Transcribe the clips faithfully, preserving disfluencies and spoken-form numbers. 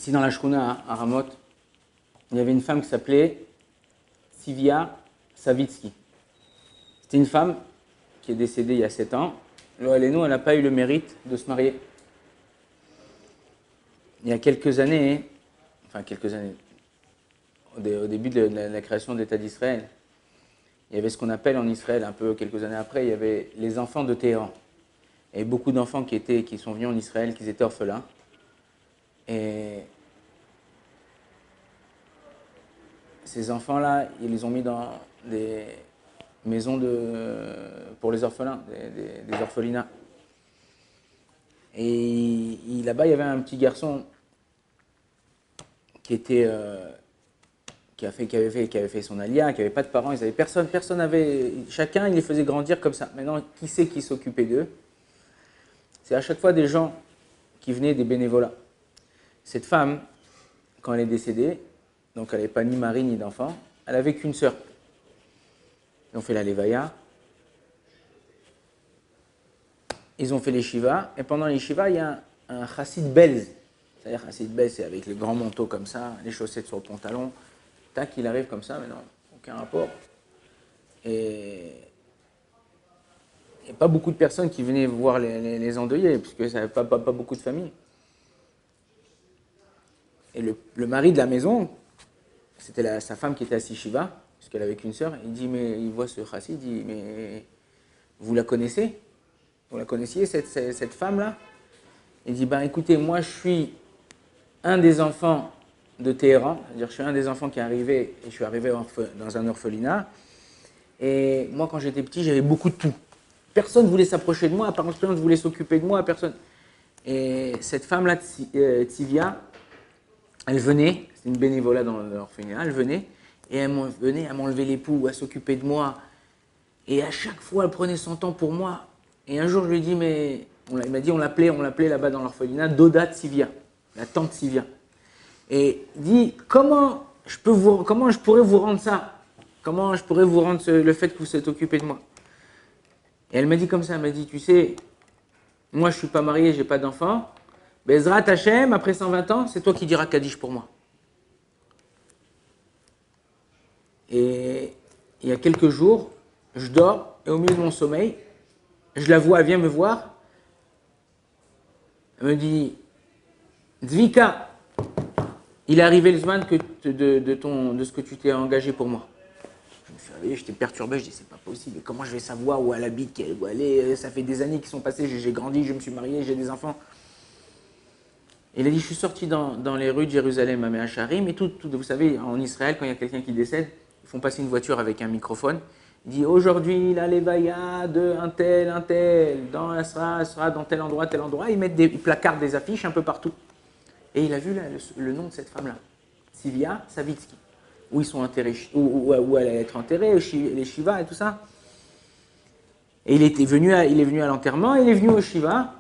Ici dans la Shkuna à Ramoth, il y avait une femme qui s'appelait Sivia Savitsky. C'était une femme qui est décédée il y a sept ans. Lo Aleinu, elle n'a pas eu le mérite de se marier. Il y a quelques années, enfin quelques années, au, dé, au début de la, de la création de l'État d'Israël, il y avait ce qu'on appelle en Israël, un peu quelques années après, il y avait les enfants de Téhéran. Il y avait beaucoup d'enfants qui, étaient, qui sont venus en Israël, qui étaient orphelins. Et ces enfants-là, ils les ont mis dans des maisons de, pour les orphelins, des, des, des orphelinats. Et là-bas, il y avait un petit garçon qui était, euh, qui, a fait, qui, avait fait, qui avait fait son alia, qui n'avait pas de parents, ils avaient personne, personne avait, chacun, il les faisait grandir comme ça. Maintenant, qui c'est qui s'occupait d'eux? C'est à chaque fois des gens qui venaient des bénévolats. Cette femme, quand elle est décédée, donc elle n'avait pas ni mari ni d'enfant, elle avait qu'une sœur. Ils ont fait la levaya, ils ont fait les shivas, et pendant les shivas, il y a un, un chassid belz. C'est-à-dire chassid belz, c'est avec les grands manteaux comme ça, les chaussettes sur le pantalon. Tac, il arrive comme ça, mais non, aucun rapport. Et il n'y a pas beaucoup de personnes qui venaient voir les, les, les endeuillés, puisque ça n'avait pas, pas, pas beaucoup de familles. Et le, le mari de la maison, c'était la, sa femme qui était assise Shiva, puisqu'elle avait qu'une sœur, il dit, mais il voit ce chassid, il dit, mais vous la connaissez? Vous la connaissiez, cette, cette, cette femme-là? Il dit, ben écoutez, moi je suis un des enfants de Téhéran, c'est-à-dire je suis un des enfants qui est arrivé, et je suis arrivé dans un orphelinat, et moi quand j'étais petit, j'avais beaucoup de tout. Personne ne voulait s'approcher de moi, personne ne voulait s'occuper de moi, personne. Et cette femme-là, Tivia, elle venait, c'est une bénévolat dans l'orphelinat, elle venait, et elle venait à m'enlever les poux, à s'occuper de moi. Et à chaque fois, elle prenait son temps pour moi. Et un jour, je lui ai dit, mais on il m'a dit, on l'appelait, on l'appelait là-bas dans l'orphelinat, Doda Tivia, la tante Tivia. Et il dit, comment je, peux vous, comment je pourrais vous rendre ça? Comment je pourrais vous rendre ce, le fait que vous êtes occupé de moi? Et elle m'a dit comme ça, elle m'a dit, tu sais, moi je ne suis pas marié, je n'ai pas d'enfant. Bezrat Hashem, après cent vingt ans, c'est toi qui diras Kaddish pour moi. Et il y a quelques jours, je dors et au milieu de mon sommeil, je la vois, elle vient me voir. Elle me dit, Zvika, il est arrivé le zman que de, de, de, ton, de ce que tu t'es engagé pour moi. Je me suis réveillé, j'étais perturbé, je dis c'est pas possible, comment je vais savoir où elle habite, où elle est, ça fait des années qui sont passées, j'ai grandi, je me suis marié, j'ai des enfants. Et il a dit, je suis sorti dans, dans les rues de Jérusalem à Mehacharim, et tout, tout, vous savez, en Israël, quand il y a quelqu'un qui décède, ils font passer une voiture avec un microphone, il dit, aujourd'hui, la levaya de un tel, un tel, dans, elle sera, elle sera dans tel endroit, tel endroit, ils mettent des ils placardent des affiches un peu partout. Et il a vu là, le, le nom de cette femme-là, Sivia Savitsky. Où ils sont enterrés, où, où, où elle allait être enterrée, les Shiva et tout ça. Et il, était venu à, il est venu à l'enterrement, il est venu au Shiva,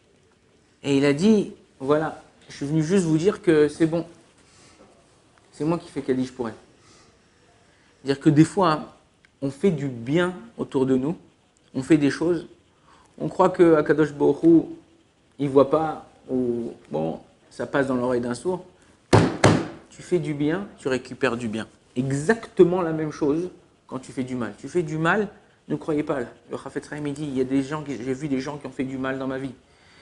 et il a dit, voilà, je suis venu juste vous dire que c'est bon. C'est moi qui fais Kaddish pour elle. C'est-à-dire que des fois, on fait du bien autour de nous, on fait des choses, on croit que Akadosh Baruch Hu, il ne voit pas, ou bon, ça passe dans l'oreille d'un sourd. Tu fais du bien, tu récupères du bien. Exactement la même chose quand tu fais du mal. Tu fais du mal, ne croyez pas. Le Chafetz Chaim dit, il y a des gens, j'ai vu des gens qui ont fait du mal dans ma vie.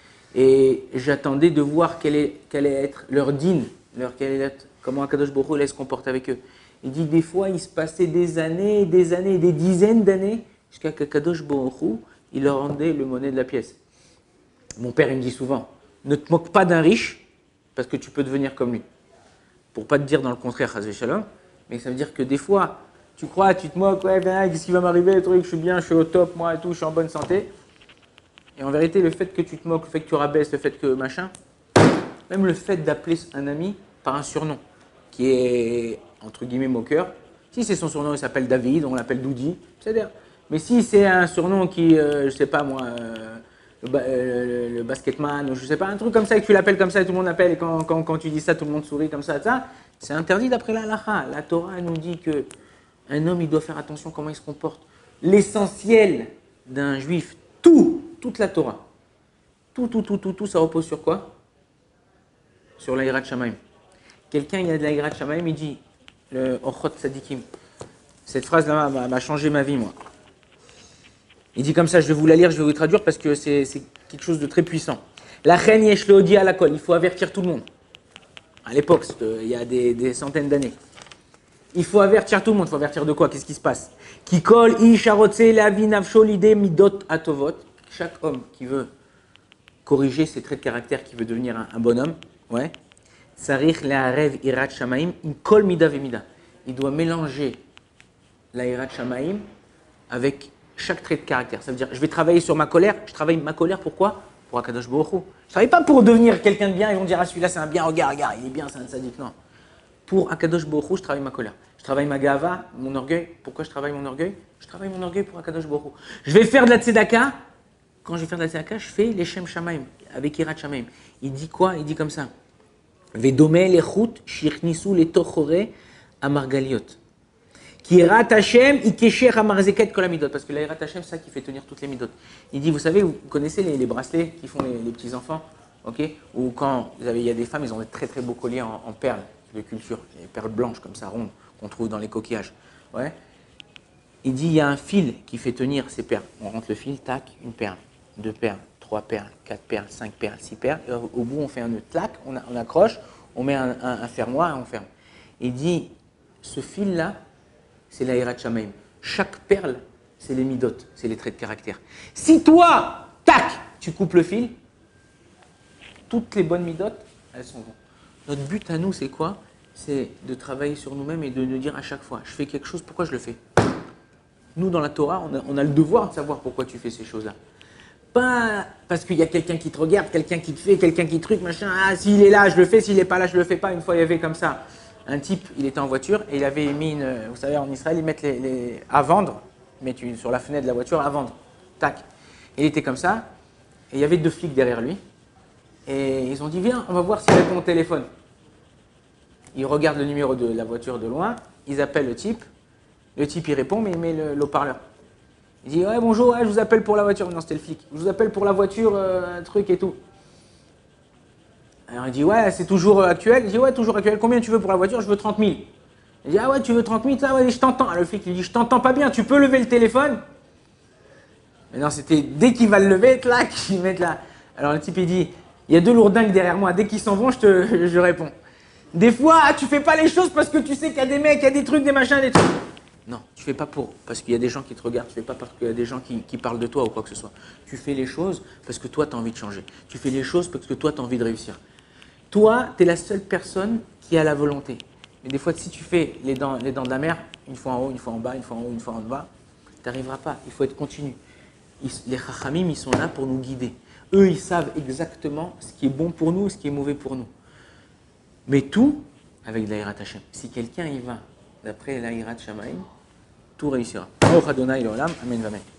Et j'attendais de voir quel est, quel est être leur din, leur, quel est, comment Akadosh Baruch Hu allait se comporter avec eux. Il dit, des fois, il se passait des années, des années, des dizaines d'années, jusqu'à qu'Akadosh Baruch Hu, il leur rendait le monnaie de la pièce. Mon père, il me dit souvent, ne te moque pas d'un riche, parce que tu peux devenir comme lui. Pour pas te dire dans le contraire, Chas v'Shalom, mais ça veut dire que des fois, tu crois, tu te moques, ouais, ben, qu'est-ce qui va m'arriver, le truc, je suis bien, je suis au top, moi et tout, je suis en bonne santé. Et en vérité, le fait que tu te moques, le fait que tu rabaisses, le fait que machin, même le fait d'appeler un ami par un surnom, qui est, entre guillemets, moqueur, si c'est son surnom, il s'appelle David, on l'appelle Doudi, c'est-à-dire, mais si c'est un surnom qui, euh, je sais pas moi, euh, Le, ba euh, le basketman, ou je sais pas, un truc comme ça, et que tu l'appelles comme ça et tout le monde l'appelle, et quand, quand, quand tu dis ça, tout le monde sourit comme ça, ça c'est interdit d'après la halakha. La Torah elle nous dit qu'un homme, il doit faire attention comment il se comporte. L'essentiel d'un juif, tout, toute la Torah, tout, tout, tout, tout, tout, ça repose sur quoi? Sur la hirat shamayim. quelqu'un, il a de la Hirat Shamaim, il dit, le Ochot Tzadikim. Cette phrase-là m'a changé ma vie, moi. Il dit comme ça, je vais vous la lire, je vais vous traduire parce que c'est quelque chose de très puissant. La reine yesh leodi à la colle, il faut avertir tout le monde. À l'époque, il y a des, des centaines d'années. Il faut avertir tout le monde. Il faut avertir de quoi? Qu'est-ce qui se passe? Qui colle, isharotse, lavi, navsho, l'idée, midot, atovot. Chaque homme qui veut corriger ses traits de caractère, qui veut devenir un, un bonhomme, ouais. Sarich, le'arev, irat, shamaim, in kol mida vemida. Il doit mélanger la irat shamaim avec chaque trait de caractère. Ça veut dire, je vais travailler sur ma colère. Je travaille ma colère, pourquoi? Pour Akadosh Baruch Hu. Je ne travaille pas pour devenir quelqu'un de bien. Ils vont dire, ah celui-là c'est un bien, regarde, regarde, il est bien, c'est un sadique. Non. Pour Akadosh Baruch Hu, je travaille ma colère. Je travaille ma gava, mon orgueil. Pourquoi je travaille mon orgueil? Je travaille mon orgueil pour Akadosh Baruch Hu. Je vais faire de la tzedaka. Quand je vais faire de la tzedaka, je fais les shem shamaim, avec irat shamaim. Il dit quoi? Il dit comme ça. Vedome lechut shirchnisu letochore amargaliot. Kirat Hashem, ikesher amarzeket kol amidot. Parce que la Hirat Hashem, c'est ça qui fait tenir toutes les midot. Il dit, vous savez, vous connaissez les, les bracelets qui font les, les petits enfants, ok? Ou quand vous avez, il y a des femmes, ils ont des très très beaux colliers en, en perles de culture, les perles blanches comme ça, rondes, qu'on trouve dans les coquillages. Ouais. Il dit, il y a un fil qui fait tenir ces perles. On rentre le fil, tac, une perle, deux perles, trois perles, quatre perles, cinq perles, six perles. Et au bout, on fait un nœud, tac, on, on accroche, on met un, un, un fermoir et on ferme. Il dit, ce fil-là, c'est la Hirat Shamaim. Chaque perle, c'est les midot, c'est les traits de caractère. Si toi, tac, tu coupes le fil, toutes les bonnes midot, elles s'en vont. Notre but à nous, c'est quoi? C'est de travailler sur nous-mêmes et de nous dire à chaque fois, je fais quelque chose, pourquoi je le fais? Nous, dans la Torah, on a, on a le devoir de savoir pourquoi tu fais ces choses-là. Pas parce qu'il y a quelqu'un qui te regarde, quelqu'un qui te fait, quelqu'un qui truc, machin, ah, s'il est là, je le fais, s'il n'est pas là, je le fais pas. Une fois, il y avait comme ça. Un type, il était en voiture et il avait mis une. Vous savez, en Israël, ils mettent les, les à vendre, ils mettent une, sur la fenêtre de la voiture à vendre. Tac. Il était comme ça et il y avait deux flics derrière lui. Et ils ont dit, viens, on va voir s'il répond au téléphone. Ils regardent le numéro de la voiture de loin, ils appellent le type. Le type, il répond, mais il met le haut-parleur. Il dit, ouais, bonjour, ouais, je vous appelle pour la voiture. Non, c'était le flic. Je vous appelle pour la voiture, euh, un truc et tout. Alors il dit, ouais, c'est toujours actuel. Il dit, ouais, toujours actuel. Combien tu veux pour la voiture? Je veux trente mille. Il dit, ah ouais, tu veux trente mille? Ça, ouais, je t'entends. Alors le flic lui dit, je t'entends pas bien, tu peux lever le téléphone? Mais non, c'était dès qu'il va le lever, clac, ils mettent là. Alors le type, il dit, il y a deux lourdingues derrière moi. Dès qu'ils s'en vont, je te je réponds. Des fois, tu fais pas les choses parce que tu sais qu'il y a des mecs, il y a des trucs, des machins, des trucs. Non, tu fais pas pour, parce qu'il y a des gens qui te regardent, tu fais pas parce qu'il y a des gens qui, qui parlent de toi ou quoi que ce soit. Tu fais les choses parce que toi, tu as envie de changer. Tu fais les choses parce que toi, tu as envie de réussir. Toi, tu es la seule personne qui a la volonté. Mais des fois, si tu fais les dents, les dents de la mer, une fois en haut, une fois en bas, une fois en haut, une fois en bas, tu n'arriveras pas. Il faut être continu. Ils, les chachamim, ils sont là pour nous guider. Eux, ils savent exactement ce qui est bon pour nous et ce qui est mauvais pour nous. Mais tout avec de la Hirat Hashem. Si quelqu'un y va d'après la Hirat Shamaim, tout réussira. Amen, amen.